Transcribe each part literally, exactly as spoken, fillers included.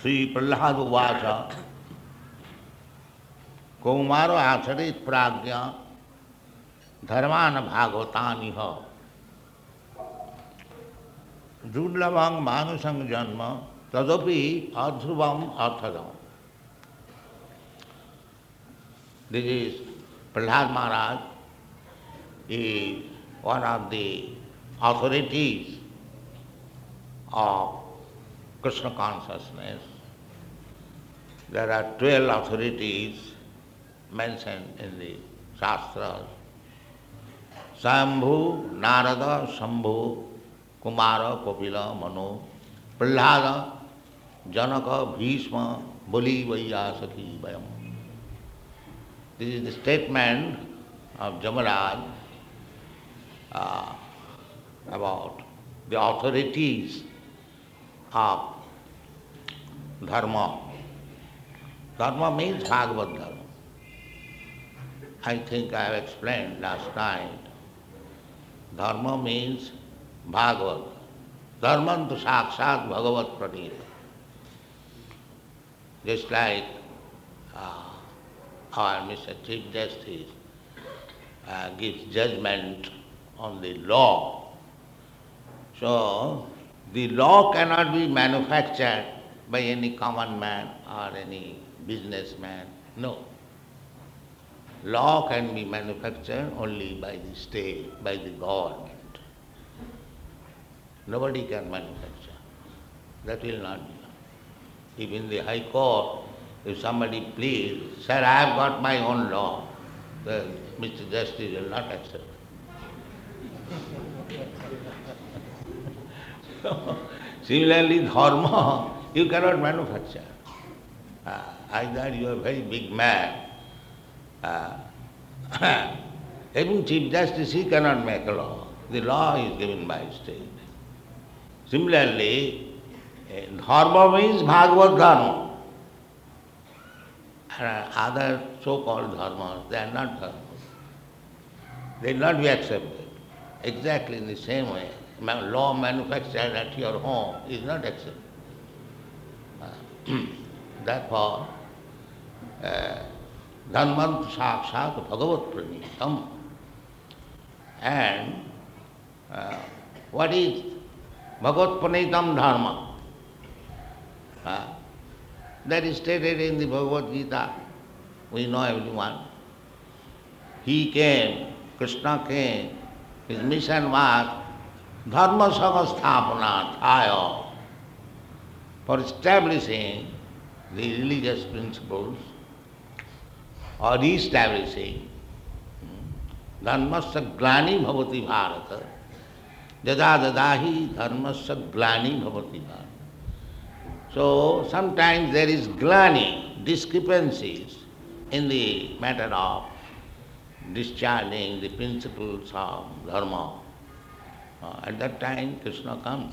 Sri Prahlad Uvacha Kaumaro Acharit Pragya Dharmana Bhagavataniha Judlavang Manusang Janma Tadapi Adhruvam Arthadam. This is Prahlad Maharaj is one of the authorities of Krishna consciousness. There are twelve authorities mentioned in the Shastras. Sambhu, Narada, Shambhu, Kumara, Kapila, Manu, Prahlada, Janaka, Bhishma, Bali, Vaiyasaki, Vayam. This is the statement of Jamaraj uh, about the authorities of Dharma. Dharma means Bhagavad Dharma. I think I have explained last night. Dharma means Bhagavad. Dharmantu sakshat bhagavat pranita. Just like uh, our Mister Chief Justice uh, gives judgment on the law. So, the law cannot be manufactured by any common man or any businessman. No. Law can be manufactured only by the state, by the government. Nobody can manufacture. That will not be done. If in the High Court, if somebody pleads, sir, I have got my own law, then Mister Justice will not accept. Similarly, dharma, you cannot manufacture. Uh, either you are a very big man, uh, even Chief Justice, he cannot make a law. The law is given by state. Similarly, dharma means Bhagavad Dharma. And other so-called dharmas, they are not dharma. They will not be accepted. Exactly in the same way, law manufactured at your home is not accepted. Uh, therefore, dharmantu sakshat bhagavat pranitam. And uh, what is bhagavat pranitam dharma? Uh, that is stated in the Bhagavad Gita. We know everyone. He came, Krishna came, his mission was dharma samastapana thaya, for establishing the religious principles or re-establishing dharmasya glani bhavati bharata, yada dadahi dharmasya glani bhavati bharata. So sometimes there is glani, discrepancies in the matter of discharging the principles of dharma. Uh, at that time Krishna comes.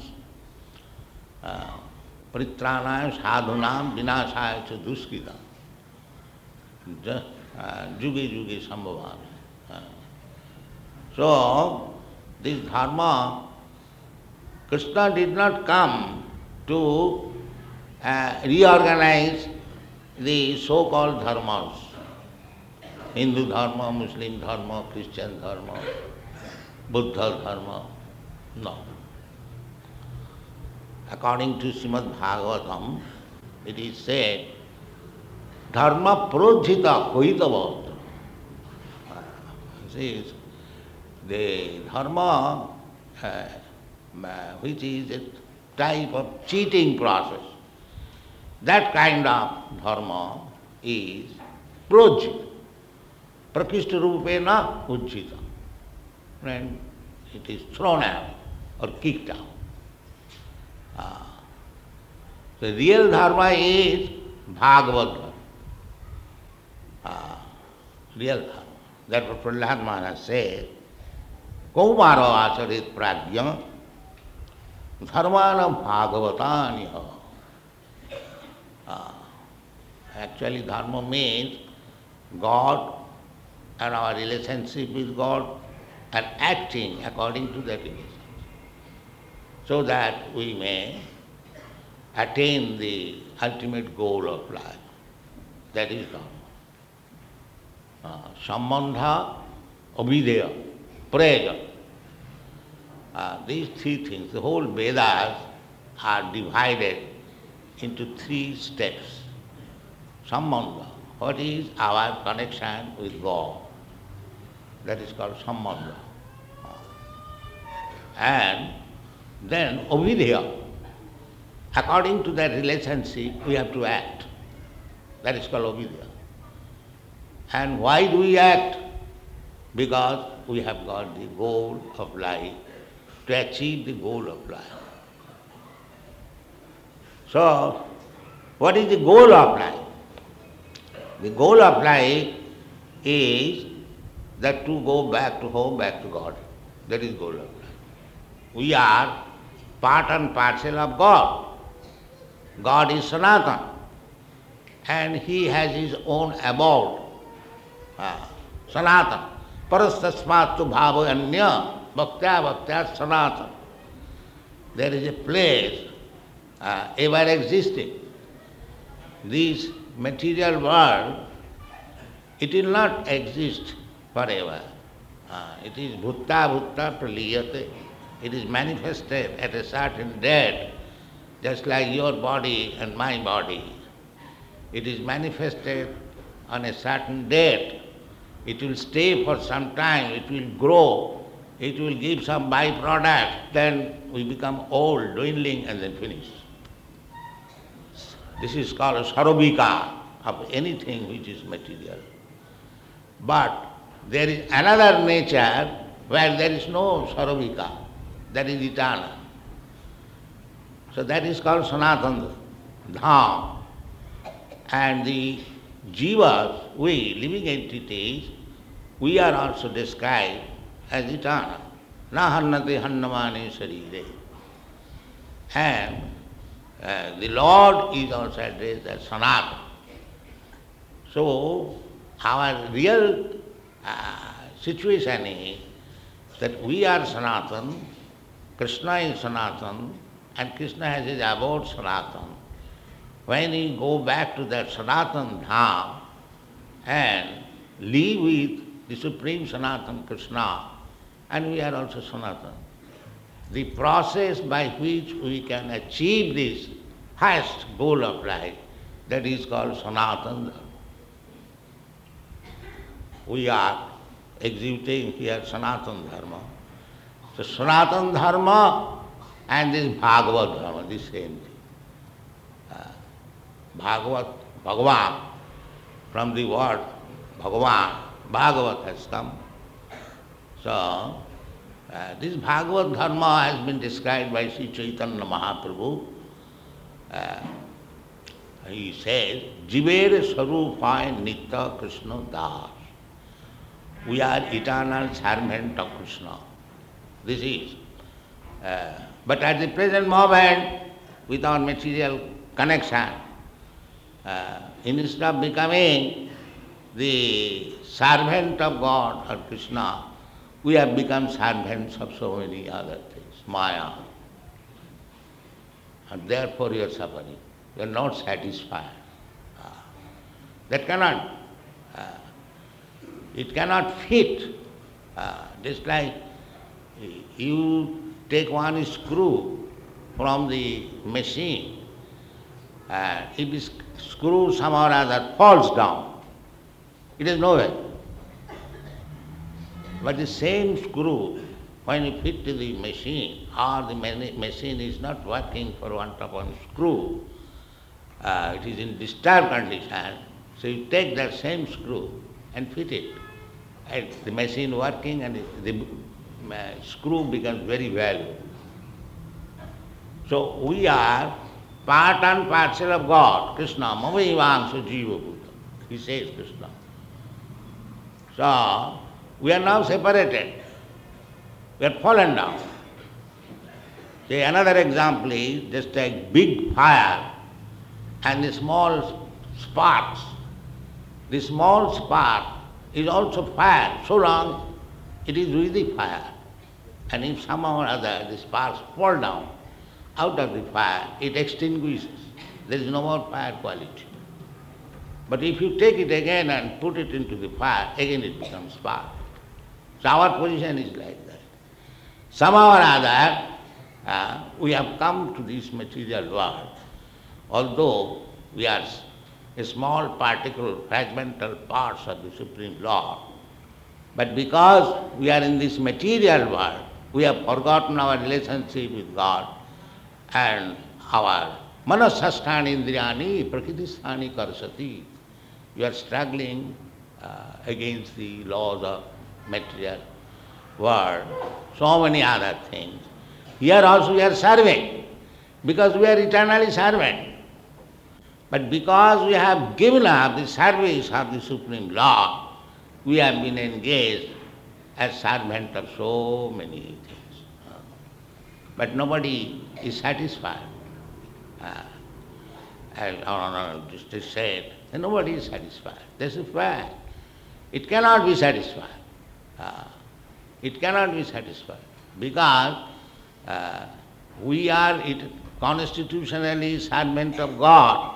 Pritranaya sadhunam vinashaya cha duskita. Juge juge sambhavan. So this dharma, Krishna did not come to uh, reorganize the so-called dharmas. Hindu dharma, Muslim dharma, Christian dharma, Buddha dharma. No. According to Srimad Bhagavatam, it is said, dharma projita hoitavad. See, the dharma, uh, which is a type of cheating process, that kind of dharma is projita. Prakishta rupena ujjita. And it is thrown out or kicked out. Uh, the real dharma is Bhagavad Dharma. Uh, real dharma. Therefore Prahlad Maharaj said, Kaumaro acharit pragya dharmana bhagavataniha. Uh, actually dharma means God and our relationship with God and acting according to that relationship, so that we may attain the ultimate goal of life. That is Dharma. Uh, Sambandha, Abhideya, Prayojan. Uh, these three things, the whole Vedas are divided into three steps. Sambandha, what is our connection with God? That is called Sambandha. And then Abhideya. According to that relationship, we have to act. That is called Abhideya. And why do we act? Because we have got the goal of life, to achieve the goal of life. So, what is the goal of life? The goal of life is that to go back to home, back to God. That is goal of life. We are part and parcel of God. God is Sanatana, and He has His own abode. Ah, Sanatana. Parastasmatu bhava anya bhaktya bhaktya Sanatana. There is a place uh, ever existing. This material world, it will not exist forever. Uh, it is bhutta bhutta praliyate. It is manifested at a certain date, just like your body and my body. It is manifested on a certain date. It will stay for some time, it will grow, it will give some byproduct, then we become old, dwindling, and then finish. This is called a sarobhika of anything which is material. But there is another nature where there is no sarobhika, that is eternal. So that is called Sanatana Dham. And the jivas, we, living entities, we are also described as eternal. Na hannate hannamane sarire. And uh, the Lord is also addressed as Sanatana. So our real uh, situation is that we are Sanatana, Krishna is Sanatana, and Krishna has his abode Sanatana. When we go back to that Sanatana Dham and live with the Supreme Sanatana Krishna, and we are also Sanatana. The process by which we can achieve this highest goal of life, that is called Sanatana Dharma. We are executing here Sanatana Dharma. So Sanatana Dharma and this Bhagavad Dharma, the same thing. Uh, Bhagavat, Bhagavan, from the word Bhagavan, Bhagavat has come. So, uh, this Bhagavad Dharma has been described by Sri Chaitanya Mahaprabhu. Uh, he says, Jivere Sarupaya Nitya Krishna Das. We are eternal servant of Krishna. This is. Uh, but at the present moment, with our material connection, uh, instead of becoming the servant of God or Krishna, we have become servants of so many other things, Maya. And therefore you are suffering. You are not satisfied. Uh, that cannot, uh, it cannot fit. Uh, just like you take one screw from the machine, uh, if the screw somehow or other falls down, it is nowhere. But the same screw, when you fit to the machine, or the machine is not working for want of one screw, uh, it is in disturbed condition, so you take that same screw and fit it. And the machine working and the, the uh, screw becomes very valuable. So we are part and parcel of God, Krishna, Mamaivamsa Jiva Bhuta. He says Krishna. So we are now separated. We are fallen down. See, another example is just a big fire and the small sparks. The small spark is also fire, so long it is really fire. And if somehow or other the sparks fall down, out of the fire, it extinguishes. There is no more fire quality. But if you take it again and put it into the fire, again it becomes fire. So our position is like that. Somehow or other, uh, we have come to this material world, although we are a small particle, fragmental parts of the Supreme Lord. But because we are in this material world, we have forgotten our relationship with God and our manasasthani indriyani prakritisthani karsati. You are struggling uh, against the laws of material world, so many other things. Here also we are serving, because we are eternally servant. But because we have given up the service of the Supreme Lord, we have been engaged as servant of so many things. But nobody is satisfied. Uh, as our Justice said, nobody is satisfied. That's a fact. It cannot be satisfied. Uh, it cannot be satisfied because uh, we are it constitutionally servant of God,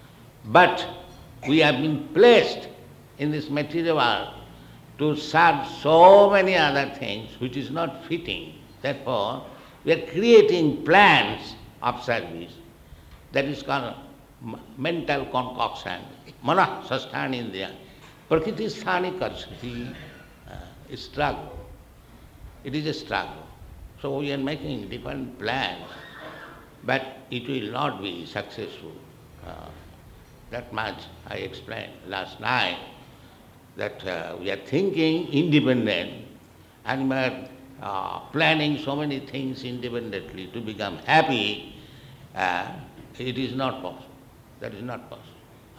but we have been placed in this material world to serve so many other things which is not fitting. Therefore, we are creating plans of service. That is called mental concoction. Mana sasthani indriya. Prakriti sthani karsati. Uh, struggle. It is a struggle. So we are making different plans, but it will not be successful. Uh, that much I explained last night, that uh, we are thinking independent and we are uh, planning so many things independently to become happy. Uh, it is not possible. That is not possible. Uh,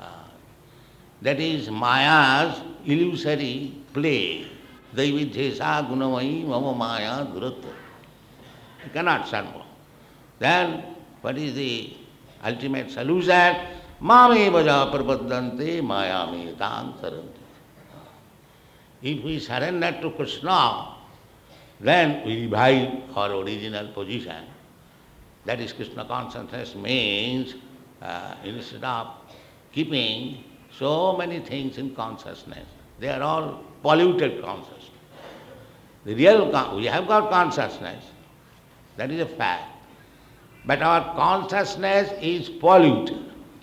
that is Maya's illusory play. Daividhesa gunamai mama maya duratva. You cannot serve. Then what is the ultimate solution? Mame vaja prapaddante mayame tang saranti. If we surrender to Krishna, then we revive our original position. That is, Krishna consciousness means uh, instead of keeping so many things in consciousness, they are all polluted consciousness. The real, con- we have got consciousness, that is a fact. But our consciousness is polluted.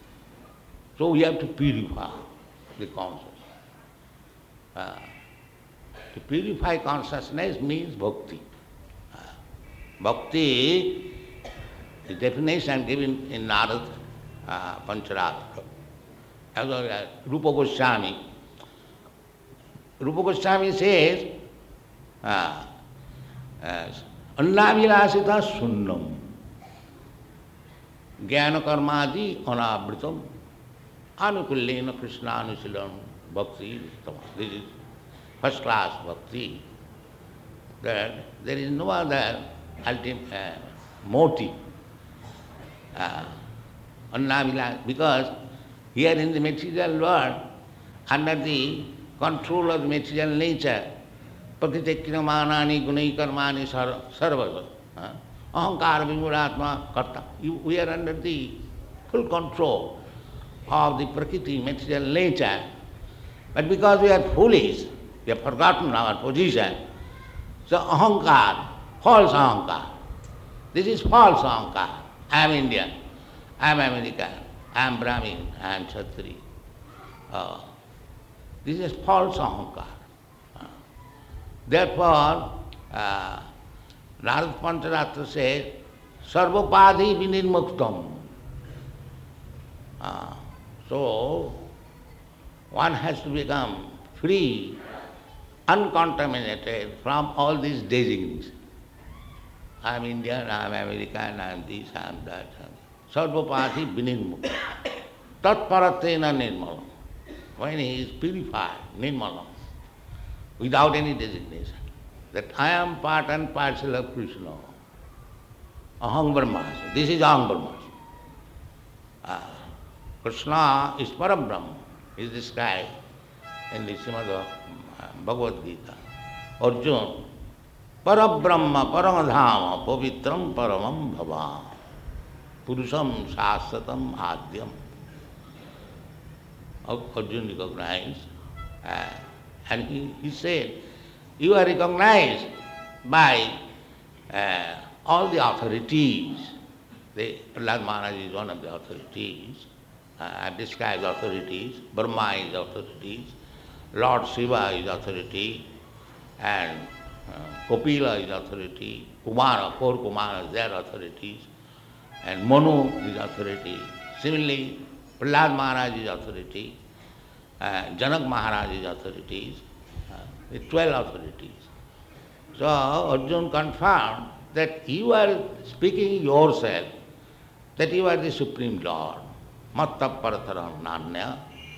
So we have to purify the consciousness. Uh, to purify consciousness means bhakti. Uh, bhakti is definition given in Narad uh, Pancharatra. As well as Rupa Goswami. Rupa Goswami says, uh, uh, Annavilasita sunnam jnana karmadi anavritam anukullena krishna anusilam bhakti. This is first class bhakti. That there is no other ultimate uh, motive. Uh, because here in the material world, under the control of the material nature, prakritikriyamanani gunai karmani sarvava, ahankara vimuratma karta. We are under the full control of the prakriti, material nature. But because we are foolish, we have forgotten our position. So ahankar, false ahankar. This is false ahankar. I am Indian, I am American, I am Brahmin, I am Kshatriya. Uh, this is false ahankar. Uh, therefore, uh, Narad Pancharatra says, sarvapadhi vinirmuktam. Uh, so, one has to become free, uncontaminated from all these designations. I am Indian, I am American, I am this, I am that. Sarvapati vinirmukta. Tatparatena nirmalam. When he is purified, nirmalam, without any designation, that I am part and parcel of Krishna. Aham Brahmasmi. This is Aham Brahmasmi. Uh, Krishna is Parabrahma, is described in the Srimad Bhagavad Gita. Arjuna, Parabrahma, Paramadhama, Pavitram, Paramam Bhava. Purusham Shastratam Adyam. Arjuna recognized, uh, and he, he said, you are recognized by uh, all the authorities. The Prahlad Maharaj is one of the authorities. Uh, I have described authorities. Brahma is authorities. Lord Shiva is authority. And uh, Kapila is authority. Kumara, four Kumaras, they are authorities. And Manu is authority. Similarly, Prahlad Maharaj is authority. Uh, Janak Maharaj is authorities. Uh, the twelve authorities. So Arjuna confirmed that you are speaking yourself, that you are the Supreme Lord, Matta Parataram Nanya.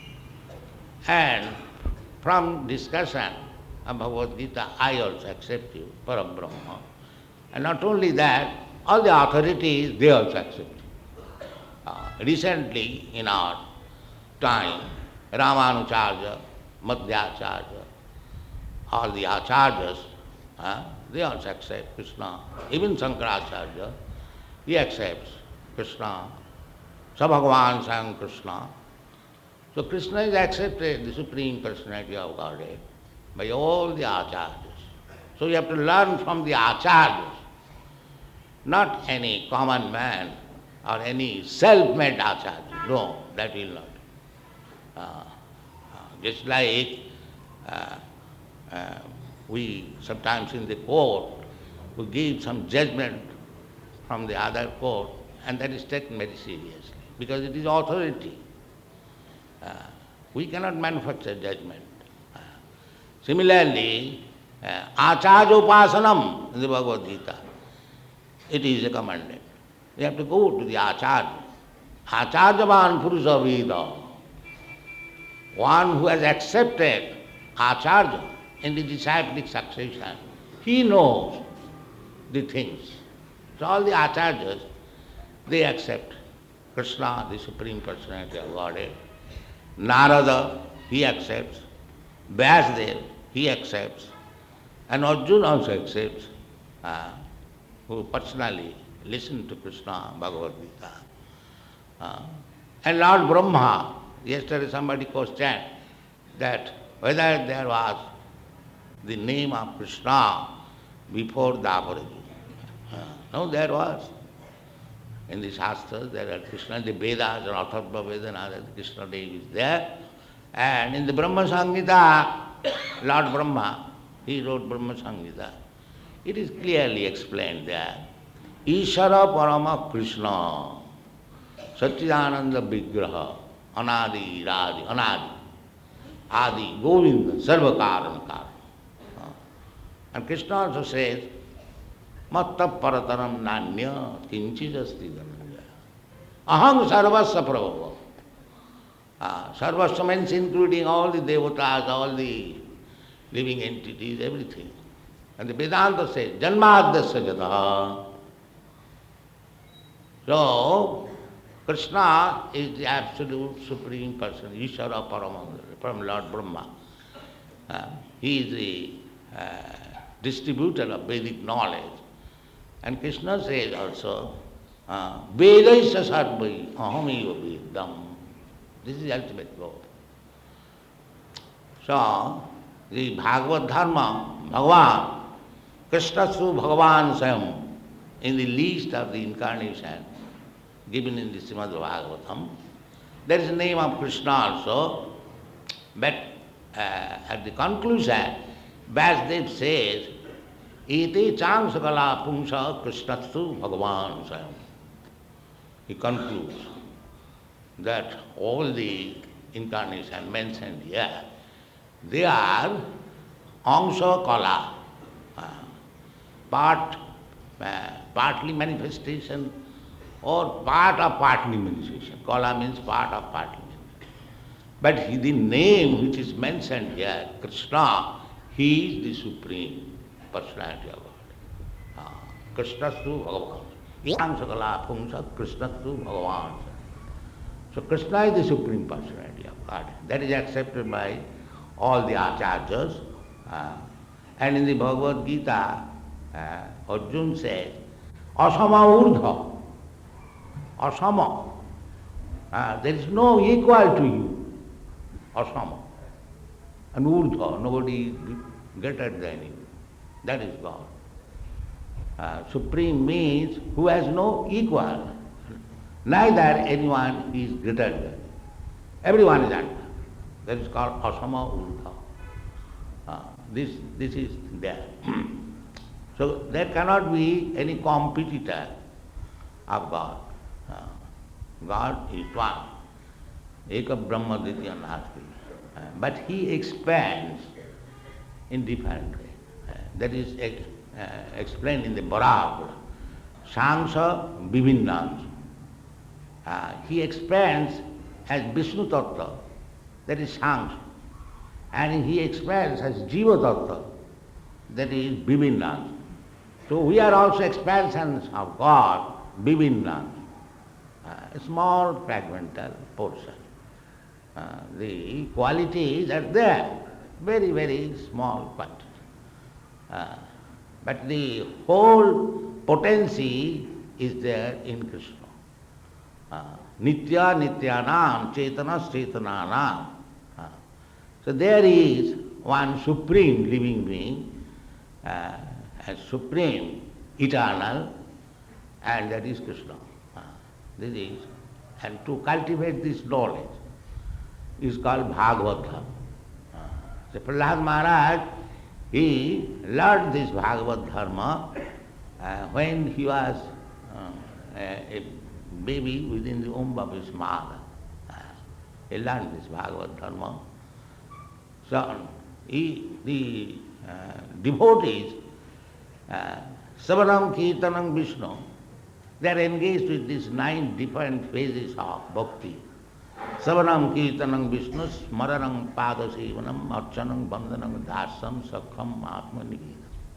And from discussion of Bhagavad Gita, I also accept you, Parabrahma. And not only that, all the authorities, they also accept you. Uh, recently, in our time, Ramanujarya, Madhyacharya, all the acharyas, uh, they also accept Krishna. Even Shankaracharya, he accepts Krishna. So Bhagavan sang Krishna. So Krishna is accepted, the Supreme Personality of Godhead, by all the acharyas. So you have to learn from the acharyas, not any common man or any self-made acharya. No, that will not. Uh, uh, just like uh, uh, we sometimes in the court, we give some judgment from the other court, and that is taken very seriously, because it is authority. Uh, we cannot manufacture judgment. Uh, similarly, uh, Acharya Upasanam in the Bhagavad Gita, it is recommended. We have to go to the Acharya. Acharyavan Purusha Veda. One who has accepted Acharya in the disciplic succession, he knows the things. So all the acharyas, they accept Krishna, the Supreme Personality of Godhead. Narada, he accepts. Vyasdev, he accepts. And Arjuna also accepts, uh, who personally listened to Krishna, Bhagavad Gita. Uh, and Lord Brahma, yesterday somebody questioned that whether there was the name of Krishna before Dwapara. Uh, no, there was. In the Shastras, there are Krishna, the Vedas, and Atharva Veda, and other Krishna name is there. And in the Brahma Samhita, Lord Brahma, he wrote Brahma Samhita. It is clearly explained there. Ishara Parama Krishna, Satchidananda Vigraha, Anadi Radi, Anadi, Adi, Govinda, Sarva Karan Karan. And Krishna also says, Matta Parataram Nanya Kinchijasti Dhananjaya. Aham Sarvasya Prabhava. Uh, Sarvasya means including all the devatas, all the living entities, everything. And the Vedanta says, Janmadasya Jataha. So, Krishna is the absolute supreme person, Ishara Paramandra, from Lord Brahma. Uh, he is the uh, distributor of Vedic knowledge. And Krishna says also, Vedaisya sarvai ahamiva vedam. This is the ultimate goal. So, the Bhagavad Dharma, Bhagavan, Krishna through Bhagavan Swayam, in the list of the incarnation given in the Srimad Bhagavatam, there is a name of Krishna also, but uh, at the conclusion, Vyasdev says, Iti changsakala pungsa krishnatsu bhagavan swayam. He concludes that all the incarnations mentioned here, they are angsha kala, uh, part, uh, partly manifestation or part of partly manifestation. Kala means part of partly manifestation. But he, the name which is mentioned here, Krishna, he is the Supreme Personality of God. Uh, Krishna through Bhagavan. Yangsakala pungsa Krishna through Bhagavan. So Krishna is the Supreme Personality of God. That is accepted by all the acharyas. Uh, and in the Bhagavad Gita, uh, Arjuna says, Asama Urdha. asama. Uh, there is no equal to you, asama. And urdhva, nobody is greater than you. That is God. Uh, supreme means who has no equal. Neither anyone is greater than. Everyone is under. That is called asama urdhva. Uh, this, this is there. So there cannot be any competitor of God. Uh, God is one. Eka Brahma Ditya Nasti. Uh, but He expands in different way. Uh, that is ex- uh, explained in the Bharata. Sangsa Vivinnans. Uh, he expands as Vishnu Tattva. That is Sangsa. And He expands as Jiva Tattva. That is Vivinnans. So we are also expansions of God, Vivinnans. Uh, a small fragmental portion. Uh, the qualities are there, very, very small quantity. Uh, but the whole potency is there in Krishna. Uh, Nitya Nityanam, Chaitana Chetananam. Uh, so there is one supreme living being, uh, a supreme, eternal, and that is Krishna. Uh, this is, and to cultivate this knowledge is called Bhagavad Dharma. Uh, so Prahlad Maharaj, he learned this Bhagavad Dharma uh, when he was uh, a, a baby within the womb of his mother. Uh, he learned this Bhagavad Dharma. So he, the uh, devotees, uh, Savanam Kirtanam Vishnu, they are engaged with these nine different phases of bhakti. Savanam Kirtanam Vishnu, Smaranam Padasevanam, Archanam Bandhanam Dasam Sakham Atmanivedam.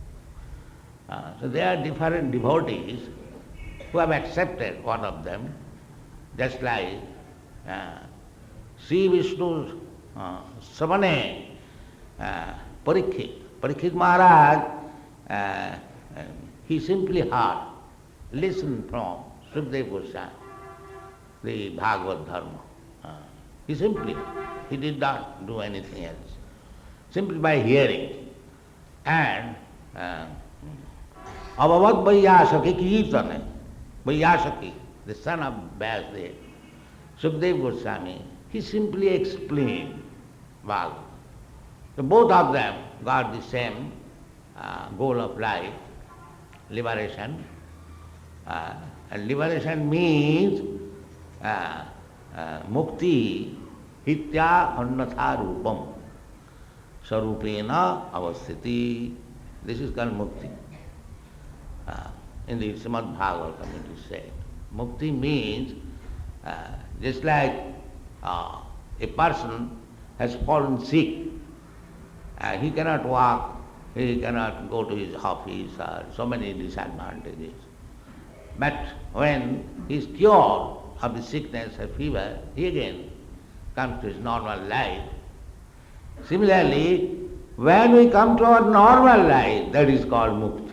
Uh, so there are different devotees who have accepted one of them, just like uh, Sri Vishnu's uh, Savane uh, Parikshit. Parikshit Maharaj, uh, uh, he simply heard, listened from Sukadeva Goswami, the Bhagavad Dharma. Uh, he simply, he did not do anything else. Simply by hearing. And uh, Abhavad Vaiyasaki Kirtane, Vaiyasaki, the son of Vyasdev, Sukadeva Goswami, he simply explained Bhagavad. So both of them got the same uh, goal of life, liberation. Uh, and liberation means uh, uh, mukti hitya annatha rupam sarupena avasthiti. This is called mukti. Uh, in the Srimad Bhagavatam it is said. Mukti means uh, just like uh, a person has fallen sick, uh, he cannot walk, he cannot go to his office, or so many disadvantages. But when he is cured of the sickness or fever, he again comes to his normal life. Similarly, when we come to our normal life, that is called mukti.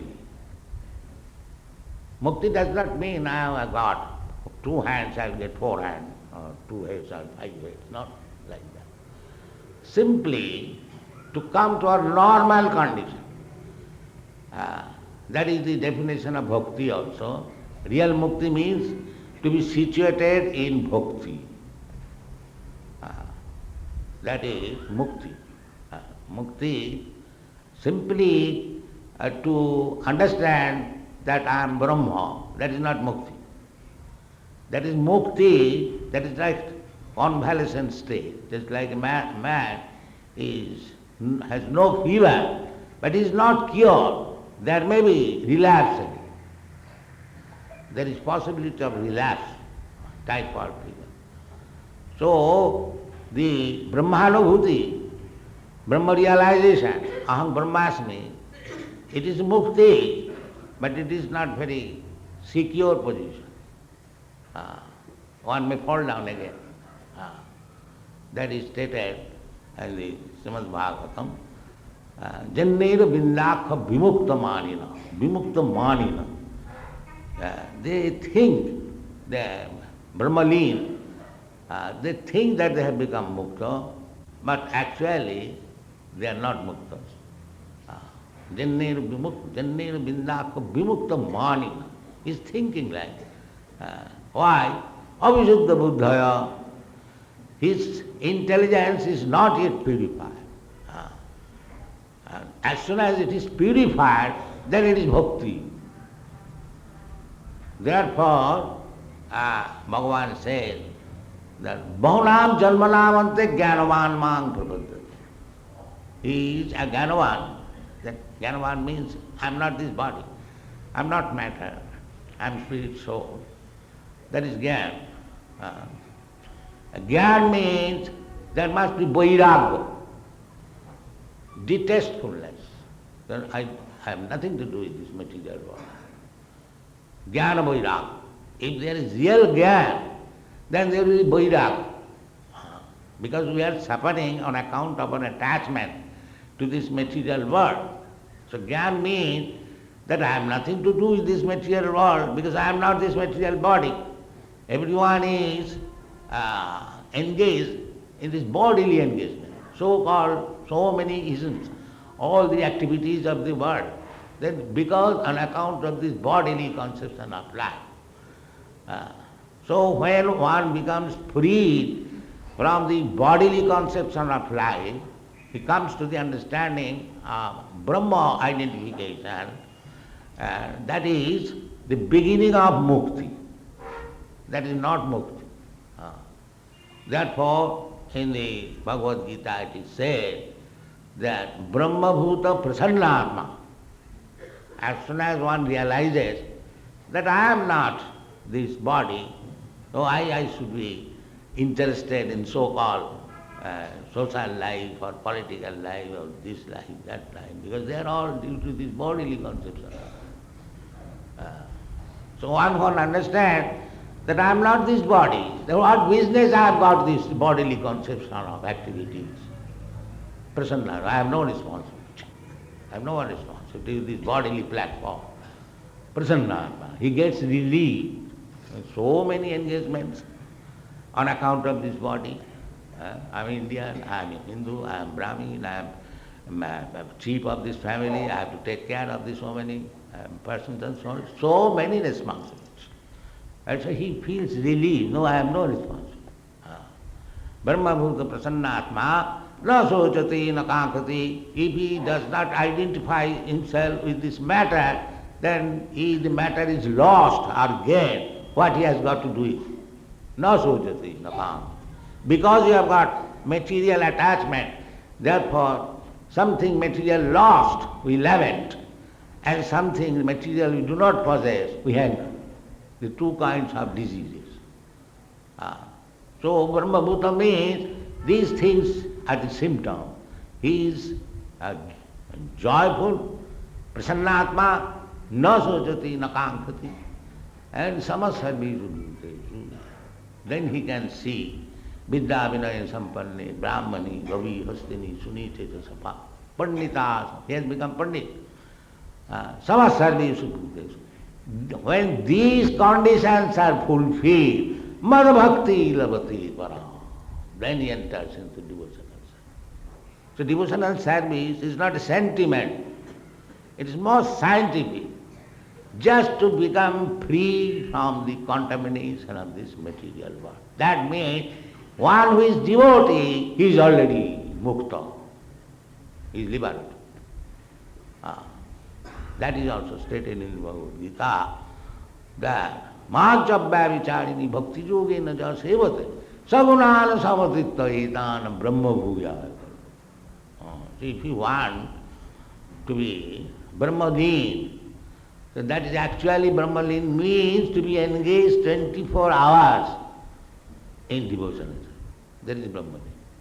Mukti does not mean I have got two hands, I will get four hands, or two heads, or five heads, not like that. Simply to come to our normal condition. Uh, that is the definition of bhakti also. Real mukti means to be situated in bhakti. Uh, that is mukti. Uh, mukti simply uh, to understand that I am Brahma, that is not mukti. That is mukti, that is like convalescent state. Just like a man, man is, has no fever, but is not cured. There may be relapse again. There is possibility of relapse, typhoid fever. So, the Brahmanubhuti, Brahma realization, Aham Brahmasmi, it is mukti, but it is not very secure position. Uh, one may fall down again. Uh, that is stated in the Srimad Bhagavatam. Jannera Vindakha Vimukta Manina. Vimukta Manina. Uh, they think the Brahmalin, uh, they think that they have become mukta, but actually they are not muktas. Jannir vimukta, jannir bindaka vimukta manina. He is thinking like uh, why? Avisuddha buddhaya. His intelligence is not yet purified. Uh, uh, as soon as it is purified, then it is bhakti. Therefore, uh, Bhagavan says that Bahunam Janmanam Ante Jnanavan Mang Prapadyate. He is a Jnanavan. That Jnanavan means I am not this body, I am not matter, I am spirit soul. That is Jnana. Uh, Jnana means there must be vairagya, detestfulness. Then I, I have nothing to do with this material world. Jnana vairagya. If there is real jnana, then there will be vairagya. Because we are suffering on account of an attachment to this material world. So jnana means that I have nothing to do with this material world because I am not this material body. Everyone is uh, engaged in this bodily engagement, so-called so many isms, all the activities of the world. Then because on account of this bodily conception of life. Uh, so when one becomes freed from the bodily conception of life, he comes to the understanding of Brahma identification, uh, that is the beginning of mukti. That is not mukti. Uh, therefore, in the Bhagavad Gita it is said that Brahma Bhuta Prasannatma. As soon as one realizes that I am not this body, so I, I should be interested in so-called uh, social life or political life or this life, that life, because they are all due to this bodily conception. Uh, so one can understand that I am not this body. Then what business I have got this bodily conception of activities? Prasanna, I have no responsibility. I have no responsibility with this bodily platform. Prasanna, he gets relieved. So many engagements on account of this body. Uh, I am Indian, I am Hindu, I am Brahmin, I am, I am chief of this family, I have to take care of this so many um, persons and so on. So many responsibilities. And so he feels relieved. No, I have no responsibility. Uh, Brahma Bhuta Prasannatma na sochati na kankati. If he does not identify himself with this matter, then he, the matter is lost or gained. What he has got to do it? Na sochati na kankati. Because you have got material attachment, therefore something material lost, we lament, and something material we do not possess, we hanker. The two kinds of diseases. Ah. So Brahma Bhuta means these things are the symptom. He is uh, joyful, prasannatma, na sochati, na kankati, and samasarvi. Then he can see Vidya Vinaya Sampanne, Brahmani, Gavi, Hastini, Sunite, Sapa, Panditas, he has become Pandit. Samasarvi Sukhutesu. When these conditions are fulfilled, Mada Bhakti Lavati Para, then he enters into devotional service. So devotional service is not a sentiment, it is more scientific, just to become free from the contamination of this material world. That means one who is devotee, he is already mukta, he is liberated. Ah. That is also stated in the Bhagavad Gita, that Mācabhya vicharini bhakti yogena ja sevate sagunāna samatitta etana brahma bhujaya. So if you want to be Brahmalin, so that is actually Brahmalin means to be engaged twenty-four hours in devotion. That is Brahmalin.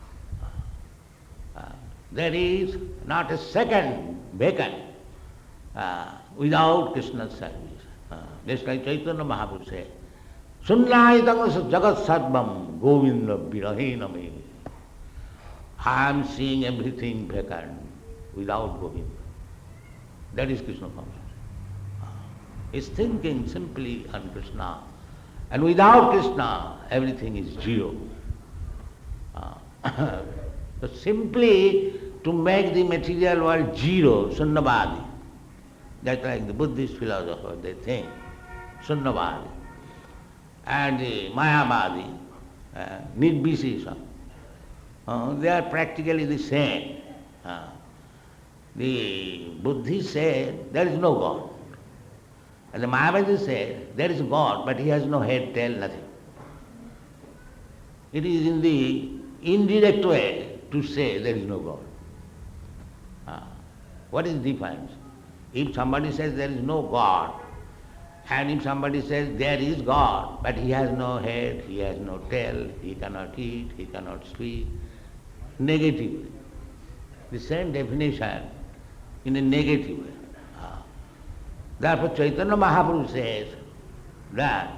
Uh, there is not a second vacant Uh, without Krishna's service. Uh, just like Chaitanya Mahaprabhu said, Sunnayitang jagat sarvam govinda virahena me. I am seeing everything vacant without Govinda. That is Krishna consciousness. Uh, he is thinking simply on Krishna And without Krishna, everything is zero. Uh, so simply to make the material world zero, Sunnavadi. That's like the Buddhist philosopher, they think, Sunnavadi. And the Mayavadi, uh, Nirvishesha, uh, they are practically the same. Uh, the Buddhists say there is no God. And the Mayavadi say there is God, but he has no head, tail, nothing. It is in the indirect way to say there is no God. Uh, what is the difference? If somebody says there is no God, and if somebody says there is God, but he has no head, he has no tail, he cannot eat, he cannot speak, negative. The same definition in a negative way. Uh, therefore Chaitanya Mahaprabhu says that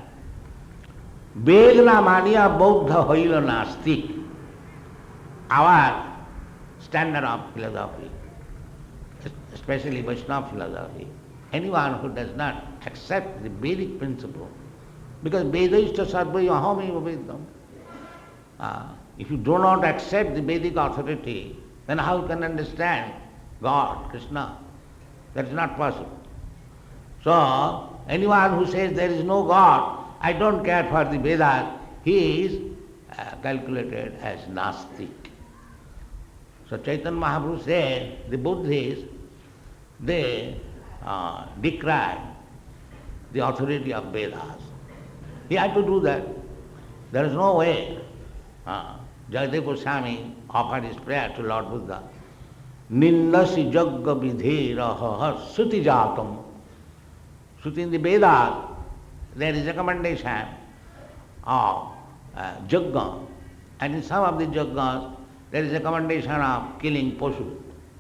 Vedna mania Bauddha hoila nastik, our standard of philosophy, especially Vaishnava philosophy, anyone who does not accept the Vedic principle, because Vedaista sarvaya aham vedam. Uh, if you do not accept the Vedic authority, then how you can understand God, Krishna? That is not possible. So, anyone who says there is no God, I don't care for the Vedas, he is uh, calculated as Nastik. So Chaitanya Mahaprabhu said, the Buddhists, they uh, decry the authority of Vedas. He had to do that. There is no way. Uh, Jayadeva Goswami offered his prayer to Lord Buddha. Nindasi jagga vidheraha suti jatam. Suti in the Vedas, there is a recommendation of uh, jagga. And in some of the jaggas, there is a recommendation of killing Pashu.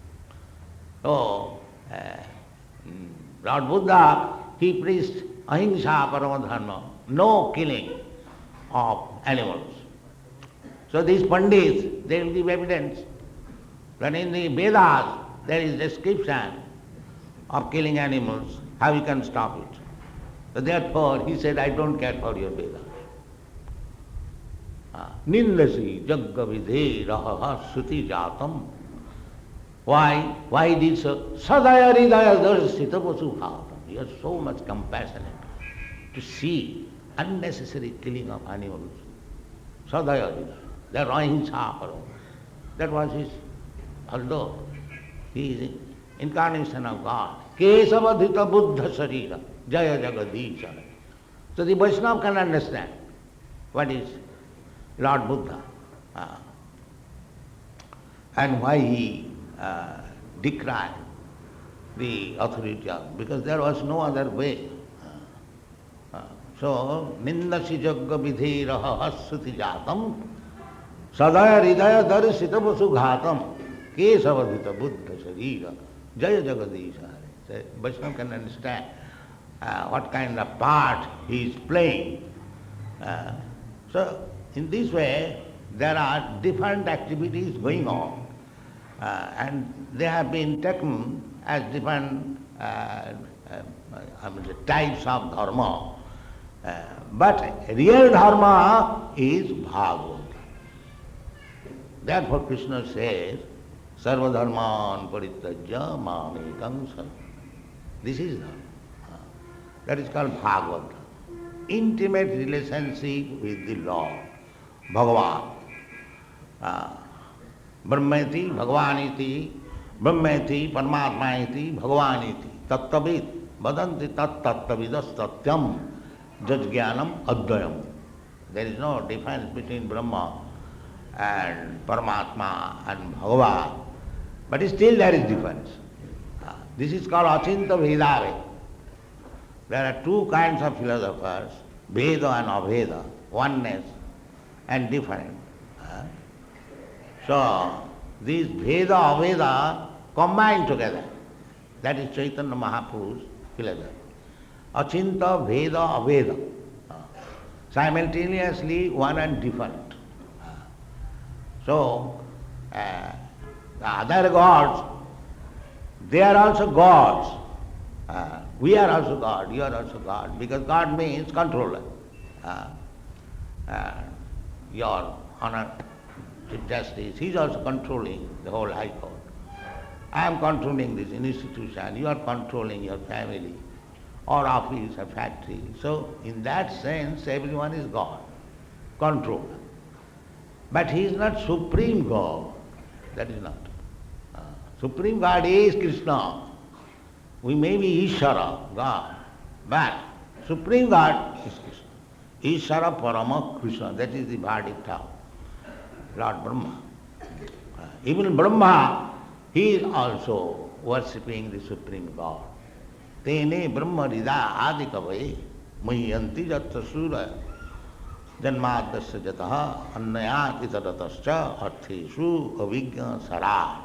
So, uh, Lord Buddha, he preached ahimsa paramadharma, no killing of animals. So these Pandits, they will give evidence that in the Vedas there is description of killing animals, how you can stop it. So therefore he said, I don't care for your Vedas. Nindasi jagga vidhe raha suti jatam. Why? Why did so? Sadaya ridaya darsita pasu bhatam. You are so much compassionate to see unnecessary killing of animals. Sadaya ridaya. They are ahimsa param. That was his, although he is incarnation of God. Kesavadhita buddha sarira jaya jagadisha. So the Vaishnava can understand what is Lord Buddha uh, and why he uh, decried the authority of, because there was no other way. Uh, uh, so, nindasi jagga vidheraha hasuti jatam sadaya ridaya darsita pasu ghatam kesavadhita buddha sarira jaya jagadisha. So, Vaishnava can understand uh, what kind of part he is playing. Uh, so, in this way, there are different activities going on, uh, and they have been taken as different uh, uh, I mean, types of dharma. Uh, but real dharma is Bhagavad. Therefore Krishna says, Sarva dharman parityajya mamekam saranam. This is dharma. Uh, that is called Bhagavad. Intimate relationship with the Lord. Bhagavan. Uh, Brahmeti, Bhagavaniti, Brahmeti, Paramatmaiti, Bhagavaniti, Tattvavid, Vadanti tat tattvavidas tatyam, jajjnanam advayam. There is no difference between Brahma and Paramatma and Bhagavan, but still there is difference. Uh, this is called Achinta Vedave. There are two kinds of philosophers, Veda and Aveda, oneness and different. Uh, so, these Veda, Aveda combined together. That is Chaitanya Mahaprabhu's philosophy. Achinta, Veda, Aveda. Uh, simultaneously one and different. Uh, so, uh, the other gods, they are also gods. Uh, we are also God, you are also God, because God means controller. Uh, uh, uh, your Honor Chief Justice, he is also controlling the whole High Court. I am controlling this institution, you are controlling your family, or office, or factory. So, in that sense, everyone is God, controller. But he is not Supreme God. That is not. Uh, Supreme God is Krishna. We may be Ishvara, God, but Supreme God is Krishna. Ishvara Parama Krishna, that is the verdict of Lord Brahma. Uh, even Brahma, he is also worshipping the Supreme God. Tene Brahma Rida Adikavai Mayanti Jatta Sura Janmadasya Jataha Annayat Itaratascha Artheshu Avigya Sarat.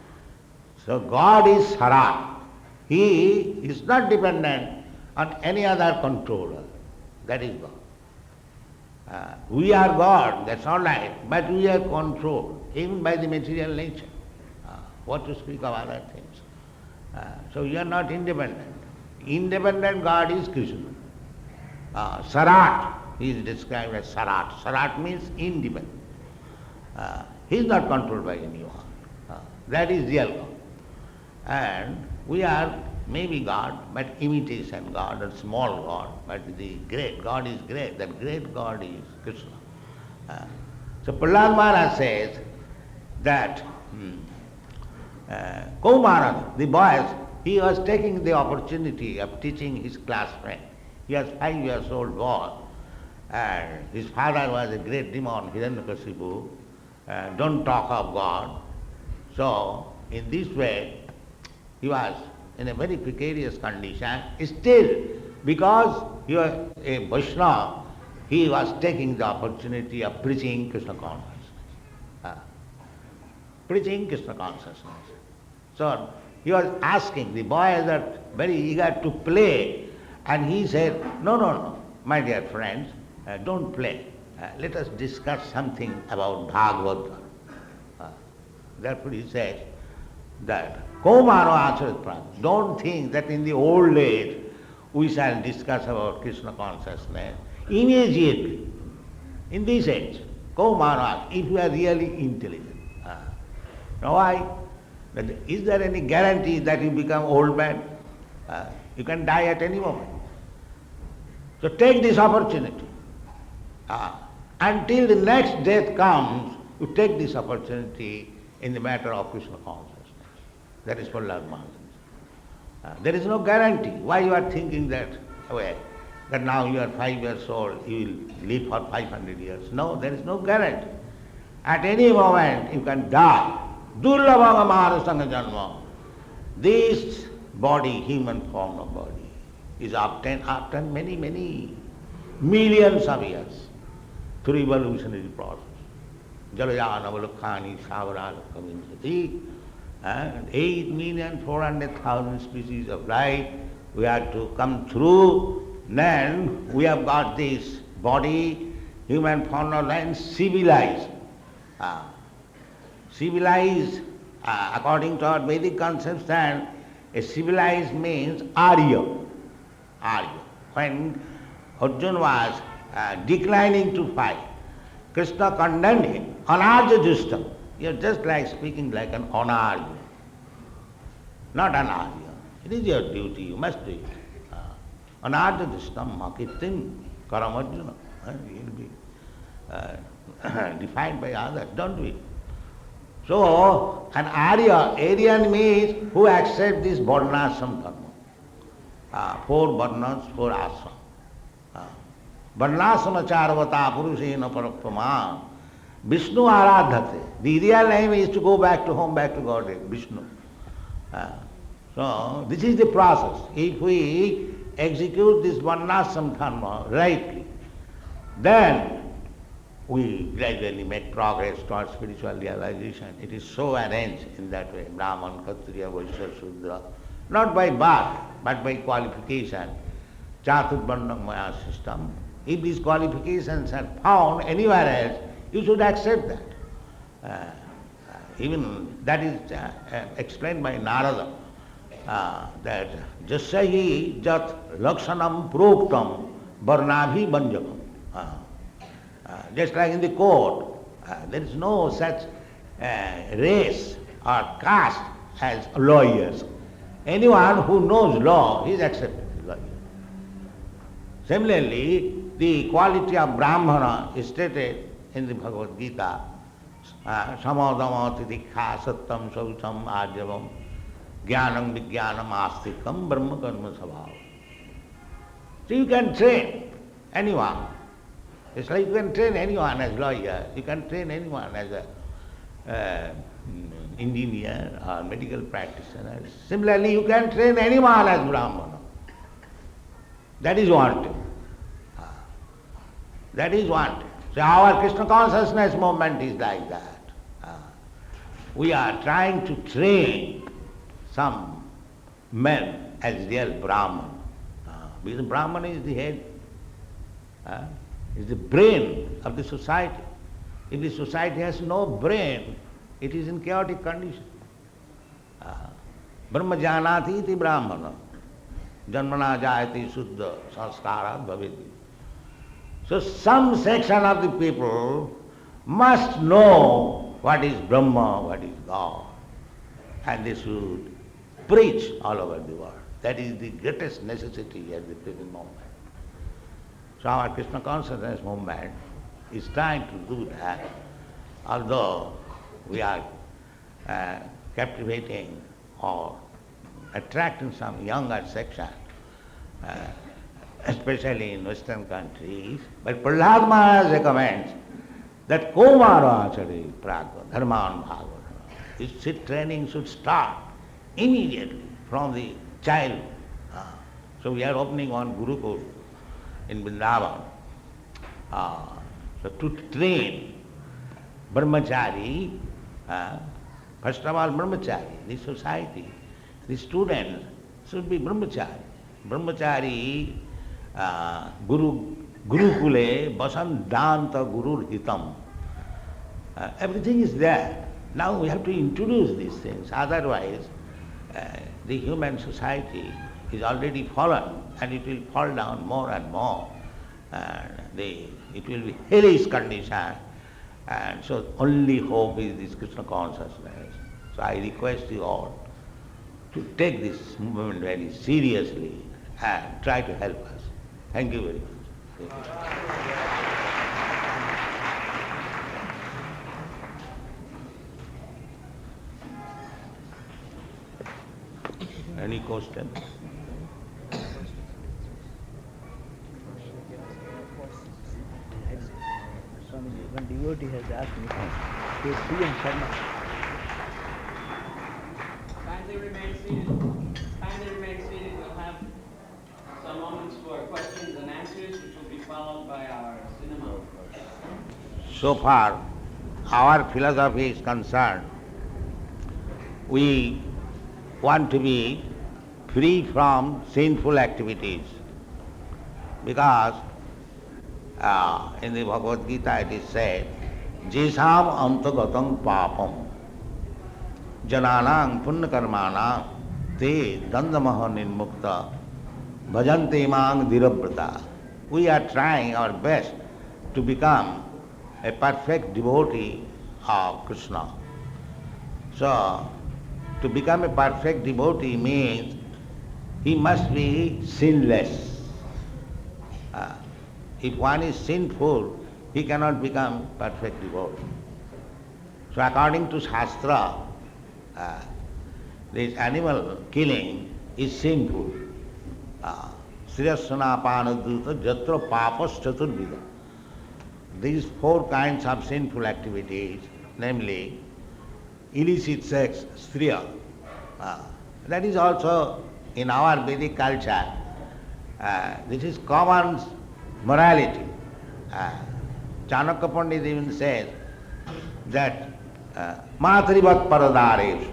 So God is Sarat. He is not dependent on any other controller. That is God. Uh, we are God, that's all right, but we are controlled even by the material nature. Uh, what to speak of other things? Uh, so you are not independent. Independent God is Krishna. Uh, Sarat, he is described as Sarat. Sarat means independent. Uh, he is not controlled by anyone. Uh, that is real God. And we are maybe God, but imitation God or small God, but the great God is great. That great God is Krishna. Uh, so Prahlad Maharaj says that hmm, uh, Kumara, the boy, he was taking the opportunity of teaching his class friend. He was five years old boy, and his father was a great demon, Hiranyakashipu. Uh, don't talk of God. So in this way, he was in a very precarious condition. Still, because he was a Vaishnava, he was taking the opportunity of preaching Krishna consciousness. Uh, preaching Krishna consciousness. So he was asking, the boys are very eager to play, and he said, no, no, no, my dear friends, uh, don't play. Uh, let us discuss something about Bhagavad. Uh, therefore he says that Kaumaro Acharit Pran. Don't think that in the old age we shall discuss about Krishna consciousness. Immediately, in this age, Kaumaro, if you are really intelligent. Uh, now why? That is there any guarantee that you become old man? Uh, you can die at any moment. So take this opportunity. Uh, until the next death comes, you take this opportunity in the matter of Krishna consciousness. That is Prahlad Maharaj. Uh, there is no guarantee. Why you are thinking that way? That now you are five years old, you will live for five hundred years. No, there is no guarantee. At any moment you can die. Durlabhaga Maharasanga Janma. This body, human form of body, is obtained after many, many millions of years through evolutionary process. Jalayana Valakhani Savarala Kavinsati. And eight million four hundred thousand species of life we have to come through. Then we have got this body, human form of life, civilized. Uh, civilized, uh, according to our Vedic conception, a civilized means Arya. Arya. When Arjuna was uh, declining to fight, Krishna condemned him, Anarja Justam. You are just like speaking like an Anarya, not an Arya. It is your duty, you must do it. Uh, Anarja Justam Makittim Karamarjuna. Uh, you will be uh, defined by others. Don't do it. So, an Arya, Aryan means who accepts this Varnashram dharma. Uh, four Varnas, four Ashram. Uh, Varnashram Charvata Purushena Parapraman. Vishnu Aradhate. The real name is to go back to home, back to Godhead, Vishnu. Uh, so, this is the process. If we execute this Varnashram dharma rightly, then we gradually make progress towards spiritual realization. It is so arranged in that way, Brahman, Kshatriya, Vaishya, Shudra, not by birth, but by qualification, Chaturvarna Maya system. If these qualifications are found anywhere else, you should accept that. Uh, even that is uh, uh, explained by Narada, uh, that Jasyahi Jat Lakshanam Proktam Varnabhi Banjakam. Uh, uh, just like in the court, uh, there is no such uh, race or caste as lawyers. Anyone who knows law is accepted as lawyer. Similarly, the quality of Brahmana is stated in the Bhagavad Gita. Samadama titikha sattam saucham ajyavam jnanam vijnanam astikam brahma karma sabhava. So you can train anyone. It's like you can train anyone as lawyer, you can train anyone as a uh, engineer or medical practitioner. Similarly, you can train anyone as Brahmana. That is wanted. That is wanted. So our Krishna consciousness movement is like that. Uh, we are trying to train some men as real Brahman. Uh, because Brahman is the head, uh, is the brain of the society. If the society has no brain, it is in chaotic condition. Uh, Brahma janati iti brahmana, janmana jayati suddha sanskarat bhaveti. So some section of the people must know what is Brahma, what is God, and they should preach all over the world. That is the greatest necessity at the present moment. So our Krishna consciousness movement is trying to do that, although we are uh, captivating or attracting some younger section, uh, especially in Western countries. But Prahlad Maharaj recommends that Kaumara Achari Pragva Dharman Bhagavata. This training should start immediately from the child. Uh, so we are opening one Gurukul in Vrindavan. Uh, so to train Brahmachari, uh, first of all Brahmachari, the society, the students should be Brahmachari. Brahmachari uh, Guru Gurukule Basandanta Gurur Hitam. Uh, everything is there. Now we have to introduce these things, otherwise uh, the human society is already fallen and it will fall down more and more. And the, it will be hellish condition, and so only hope is this Krishna consciousness. So I request you all to take this movement very seriously and try to help us. Thank you very much. Any question? One devotee has asked me, K. P. M. Sharma. Kindly remain seated. Kindly remain seated. We'll have some moments for questions and answers, which will be followed by our cinema. So far, our philosophy is concerned, we want to be free from sinful activities, because uh, in the Bhagavad Gita it is said, Jesam antagatam papam jananang punya karmanam te dandamaha nirmukta bhajante mang dhirabrata. We are trying our best to become a perfect devotee of Krishna. So, to become a perfect devotee means he must be sinless. Uh, if one is sinful, he cannot become perfect devotee. So according to Shastra, uh, this animal killing is sinful. Sriyasana panadhuta jatra papas chaturvida. These four kinds of sinful activities, namely illicit sex, striya, uh, that is also in our Vedic culture. Uh, this is common morality. Uh, Chanakya Pandit even says that Matrivat Paradaresh,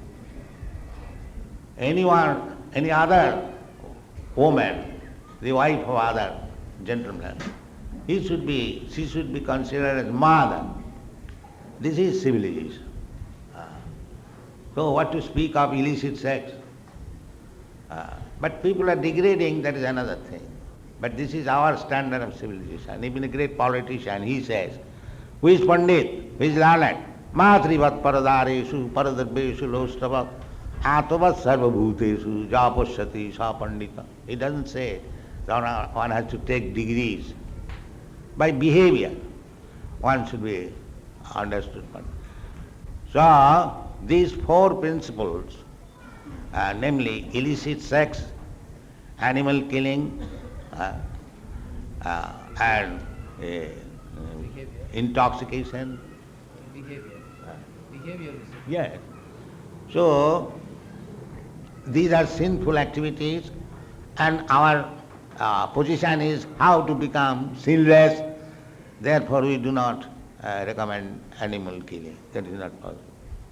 anyone, any other woman, the wife of other gentleman, he should be, she should be considered as mother. This is civilization. Uh, so what to speak of illicit sex? Uh, but people are degrading, that is another thing. But this is our standard of civilization. Even a great politician, he says, who is Pandit, who is learned, Matrivat paradareshu paradarbeshu lostavat atavat sarvabhuteshu japashyati sa pandita. He doesn't say that one has to take degrees. By behavior, one should be understood. So, these four principles, uh, namely illicit sex, animal killing, uh, uh, and uh, intoxication. Behavior. Behaviorism. Yes. So, these are sinful activities, and our uh, position is how to become sinless. Therefore, we do not uh, recommend animal killing. That is not possible.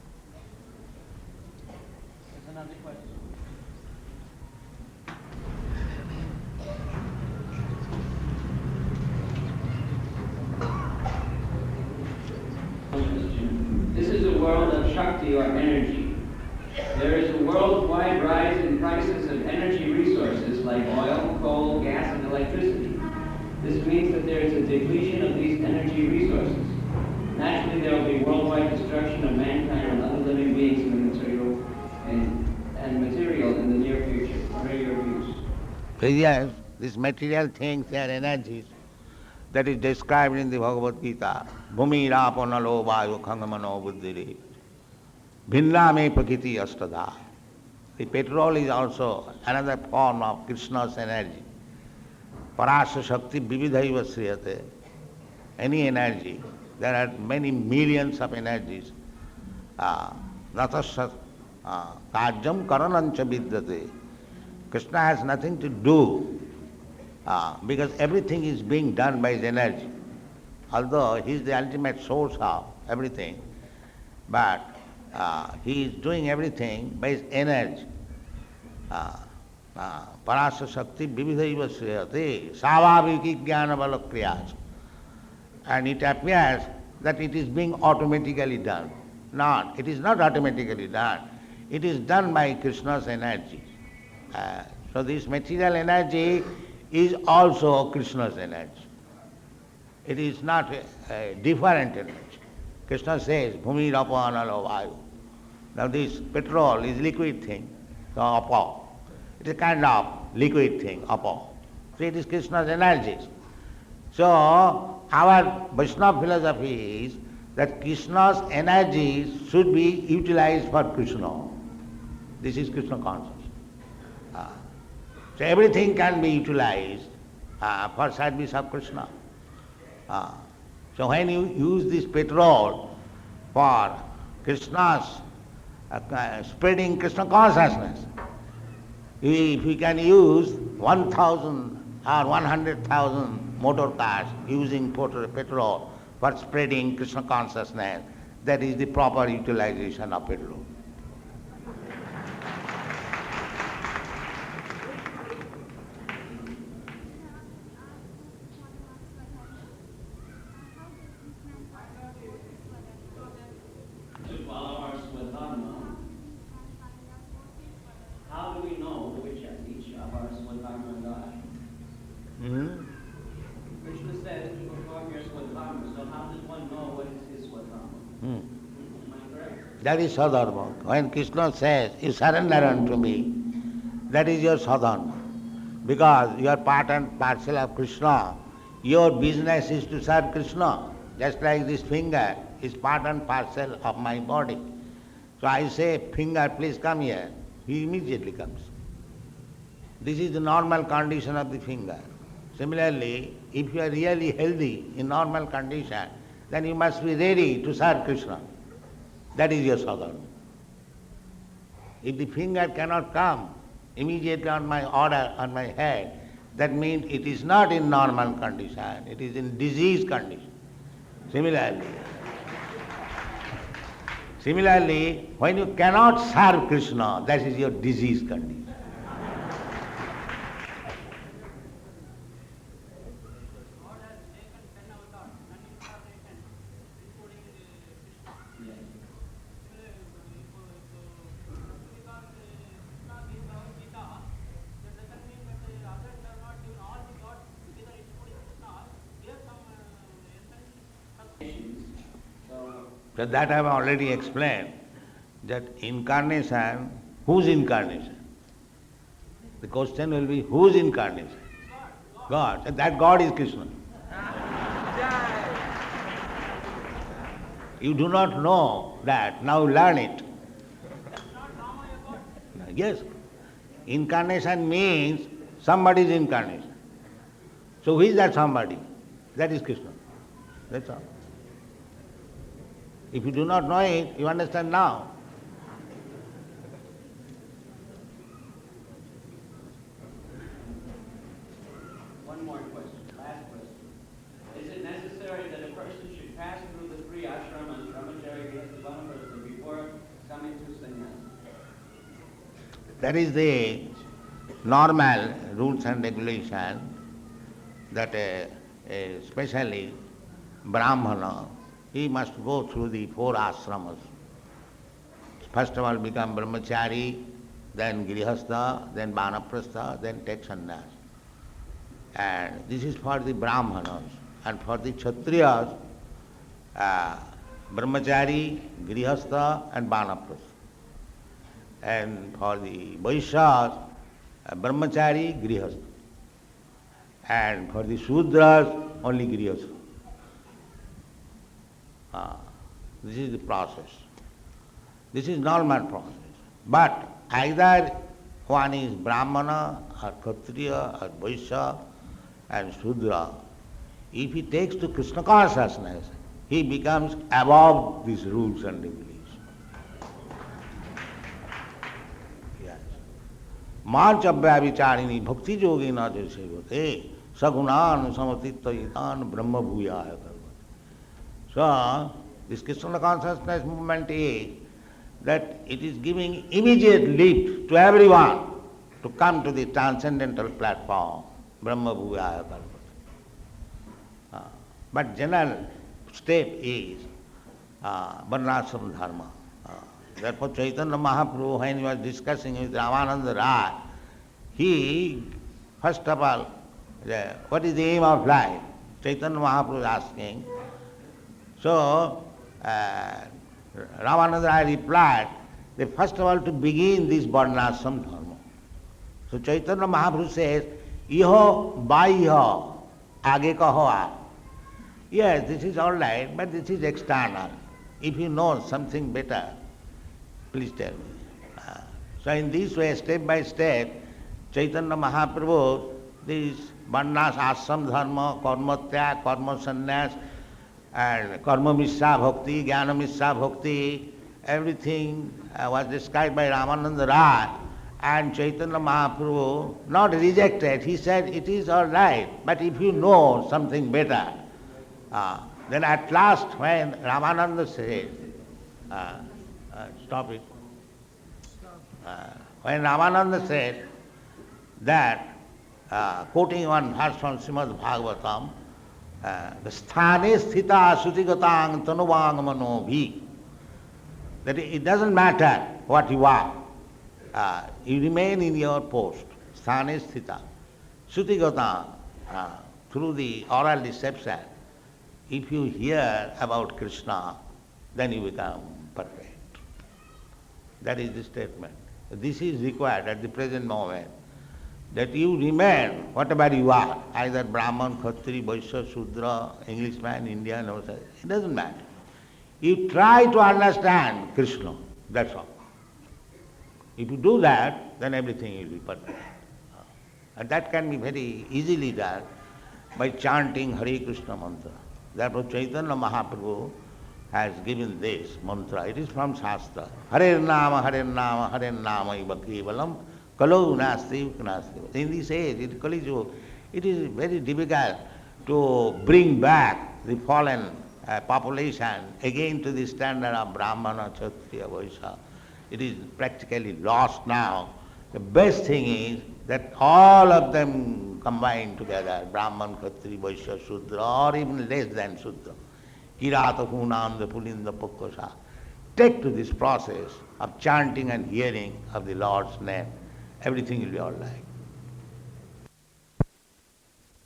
There's another question. This is a world of Shakti or energy. There is a worldwide rise in prices of energy resources like oil, coal, gas, and electricity. This means that there is a depletion of these energy resources. Naturally, there will be worldwide destruction of mankind and other living beings in the material and, and material in the near future. What are your views? Yes, these material things, they are energies. That is described in the Bhagavad Gita. Bhumi rapo nalo vayu khangamano buddhiri. Bhinname prakriti astada. The petrol is also another form of Krishna's energy. Parasya Shakti vividhaiva sriyate. Any energy. There are many millions of energies. Natasya kajam karanancha vidyate. Krishna has nothing to do uh, because everything is being done by his energy. Although he is the ultimate source of everything, but uh, he is doing everything by his energy. Parasya Shakti vividhaiva sriyate savaviki jnana balakriyas. And it appears that it is being automatically done. Not, it is not automatically done. It is done by Krishna's energy. Uh, so this material energy is also Krishna's energy. It is not a, a different energy. Krishna says, Bhumi rapo analo vayu. Now this petrol is liquid thing, so apo. It is a kind of liquid thing, apo. So it is Krishna's energies. So our Vaishnava philosophy is that Krishna's energies should be utilized for Krishna. This is Krishna consciousness. Uh, so everything can be utilized uh, for service of Krishna. Uh, so when you use this petrol for Krishna's uh, spreading Krishna consciousness, if we can use one thousand or one hundred thousand motor cars using petrol for spreading Krishna consciousness, that is the proper utilization of petrol. To follow our Swadharma, how do we know which each of our Swadharma God? Hmm? Krishna says to perform your Swadharma, so how does one know what is his Swadharma? Hmm. Am I correct? That is sadharma. When Krishna says, you surrender unto me, that is your sadharma. Because you are part and parcel of Krishna, your business is to serve Krishna. Just like this finger is part and parcel of my body. So I say, finger, please come here. He immediately comes. This is the normal condition of the finger. Similarly, if you are really healthy in normal condition, then you must be ready to serve Krishna. That is your sadhana. If the finger cannot come immediately on my order, on my head, that means it is not in normal condition, it is in disease condition. Similarly, similarly, when you cannot serve Krishna, that is your disease condition. So that I have already explained, that incarnation, whose incarnation? The question will be, whose incarnation? God. And that God is Krishna. You do not know that, now learn it. Yes. Incarnation means somebody's incarnation. So who is that somebody? That is Krishna. That's all. If you do not know it, you understand now. One more question, last question. Is it necessary that a person should pass through the three ashramas, brahmacharya, grihastha, vanaprastha, before coming to sannyasa? That is the normal rules and regulations that uh, uh, especially Brahmana, he must go through the four ashramas. First of all become brahmachari, then grihastha, then vanaprastha, then take sannyas. And this is for the Brahmanas. And for the Kshatriyas, uh, brahmachari, grihastha and vanaprastha. And for the Vaishyas, uh, brahmachari, grihastha. And for the Shudras, only grihastha. Uh, this is the process. This is normal process. But either one is Brahmana or Kshatriya or Vaishya and Shudra, if he takes to Krishna consciousness, he becomes above these rules and regulations. Yes. Mancha vicharini bhakti yogina jasevate sagunan samatitvayitan brahma bhuyaya karvate. So, this Krishna consciousness movement is that it is giving immediate lift to everyone to come to the transcendental platform, Brahma Bhuyaya Kalpata. Uh, but general step is uh, Varnashram Dharma. Uh, therefore Chaitanya Mahaprabhu, when he was discussing with Ramananda Rai, he, first of all, the, what is the aim of life? Chaitanya Mahaprabhu is asking. So, uh, Ramananda Rai replied that first of all to begin this Varnashram Dharma. So Chaitanya Mahaprabhu says, Iho baiho age kaho aap. Yes, this is all right, but this is external. If you know something better, please tell me. Uh, so in this way, step by step, Chaitanya Mahaprabhu, this Varnash Ashram Dharma, Karma Tyak, Karma Sannyas, and Karma Mishra Bhakti, Jnana Mishra Bhakti, everything uh, was described by Ramananda Rai, and Chaitanya Mahaprabhu not rejected. He said, it is all right, but if you know something better, uh, then at last when Ramananda said, uh, uh, stop it, uh, when Ramananda said that, uh, quoting one verse from Srimad Bhagavatam, Uh, the sthane sthita sutigatang tanuvang manobhi, that it doesn't matter what you are, uh, you remain in your post, sthane sthita, sutigatang, uh, through the oral deception, if you hear about Krishna, then you become perfect. That is the statement. This is required at the present moment, that you remain whatever you are, either Brahman, Khatri, Vaishya, Shudra, Englishman, Indian, it doesn't matter. You try to understand Krishna, that's all. If you do that, then everything will be perfect. And that can be very easily done by chanting Hare Krishna mantra. Therefore Chaitanya Mahaprabhu has given this mantra. It is from Shastra. Hare Nama, Hare Nama, Hare Nama iva kevalam. Kalo nasti nasti. In this age, in Kali Yuga, it is very difficult to bring back the fallen uh, population again to the standard of Brahmana, Kshatriya, Vaishya. It is practically lost now. The best thing is that all of them combined together, Brahman, Kshatriya, Vaishya, Shudra, or even less than Shudra, Kirata, Hunanda, Pulinda, Pukkasa, take to this process of chanting and hearing of the Lord's name. Everything will be all right.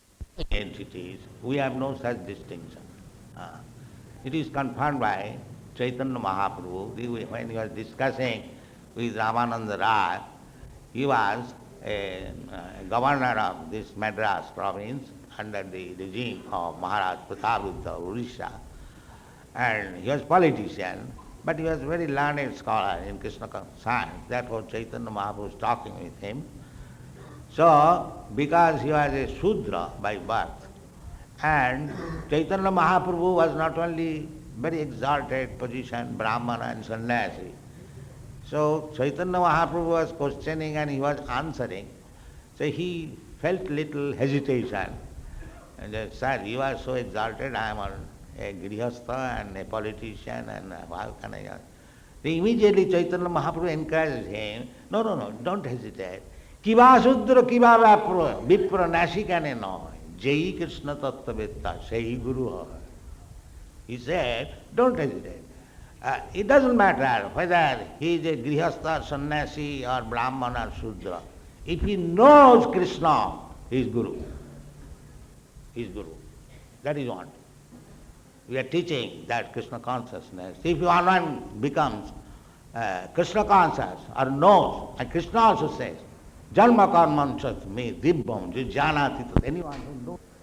Entities, we have no such distinction. Uh, it is confirmed by Chaitanya Mahaprabhu, the- when he was discussing with Ramananda Rai, he was a uh, governor of this Madras province under the regime of Maharaj Prataparudra, Orissa, and he was politician, but he was a very learned scholar in Krishna science. Therefore Chaitanya Mahaprabhu was talking with him. So, because he was a Shudra by birth, and Chaitanya Mahaprabhu was not only very exalted position, Brahmana and Sannyasi. So Chaitanya Mahaprabhu was questioning and he was answering. So he felt little hesitation. And said, sir, you are so exalted, I am a grihastha and a politician, and how can I? Then immediately Chaitanya Mahaprabhu encouraged him, no, no, no, don't hesitate. Kiva Sudra Kiva Vapra Vipra Nasikane no Jai Krishna Tattvavitta Sahi Guru hai. He said, don't hesitate. Uh, it doesn't matter whether he is a grihastha, sannyasi or brahman or shudra. If he knows Krishna, he is Guru. He is Guru. That is what. We are teaching that Krishna consciousness. If one becomes uh, Krishna conscious or knows, and Krishna also says, Janma karman sat me dibbam jnanati tat. Anyone who knows